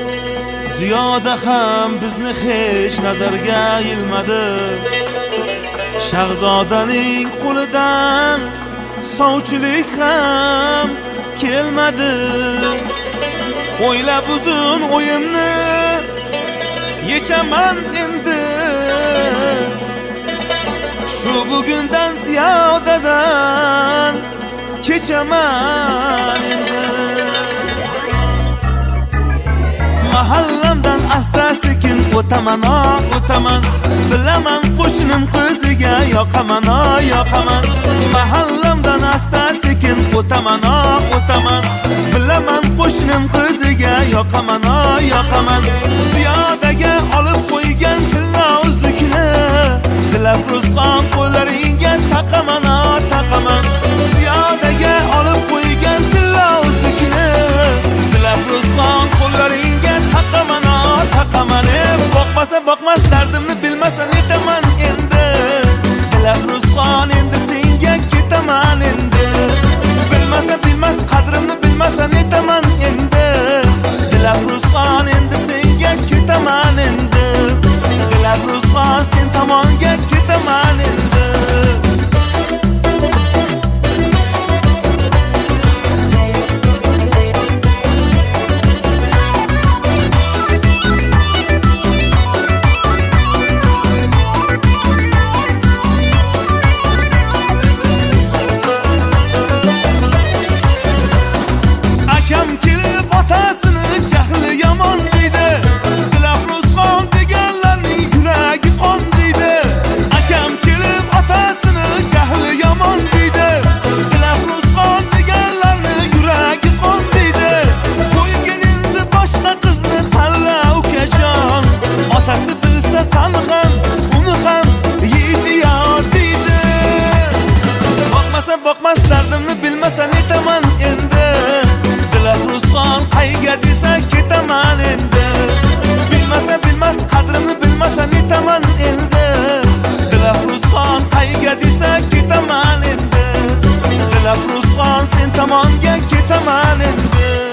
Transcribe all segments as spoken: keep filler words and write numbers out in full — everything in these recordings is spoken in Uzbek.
Ziyoda ham bizni hech nazarga ilmadi. Shahzodaning qo'lidan sovchilik ham kelmadi. O'ylab uzun o'yimni yechaman endi. Shu bugundan Ziyodadan kechaman endi. Mahallamdan asta sekin o'taman, o'taman. Bilaman qo'shnim qiziga yoqaman, yoqaman. Mahallamdan asta sekin o'taman, o'taman. Bilaman qo'shnim qiziga yoqaman, yoqaman. Ziyodaga olib qo'ygan tilla uzukni Dilafruzxon qo'llaringga taqaman, taqaman. Ziyodaga olib qo'ygan tilla uzukni Dilafruzxon qo'llaringga taqaman, taqaman. Boqmasa boqmas dardimni bilmasa netaman endi. Dilafruzxon endi senga ketaman endi. Bilmasa bilmas qadrimni bilmasa netaman endi. Dilafruzxon endi senga ketaman endi. Dilafruzxon sen tomonga ketaman endi. Boqmas dardimni bilmasa netaman endi. Dilafruzxon qayga desa ketaman endi. Bilmasa bilmas qadrimni bilmasa netaman endi. Dilafruzxon qayga desa ketaman endi. Dilafruzxon sen tomonga ketaman endi.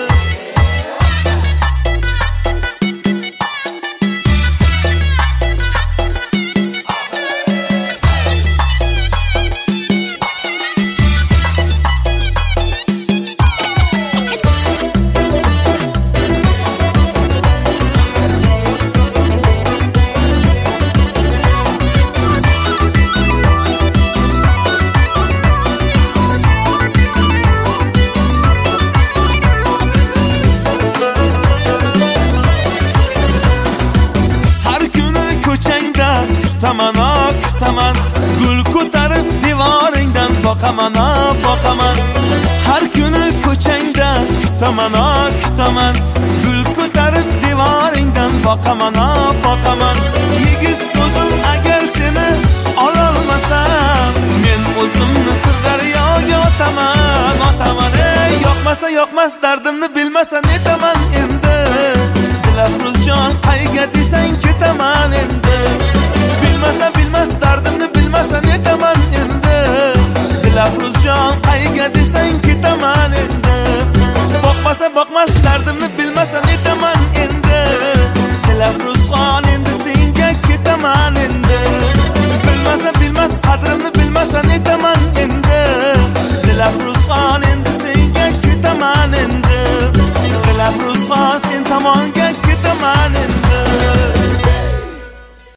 Kutaman, kutaman. Gul ko'tarib devoringdan boqaman, boqaman. Har kuni ko'changda kutaman, kutaman. Gul ko'tarib devoringdan boqaman, boqaman. Yigit so'zim agar seni ololmasam, men o'zimni Sirdaryoga otaman, otaman. Ey, yoqmasa yoqmas dardimni bilmasa netaman endi. Dilafruzjon qayga desang ketaman endi. Bilmasa bilmas dardimni bilmasa netaman endi. Dilafruzjon qayga desang ketaman endi. Boqmasa boqmas dardimni bilmasa netaman endi. Dilafruzxon endi senga ketaman endi. Bilmasa bilmas qadrimni bilmasa netaman endi. Dilafruz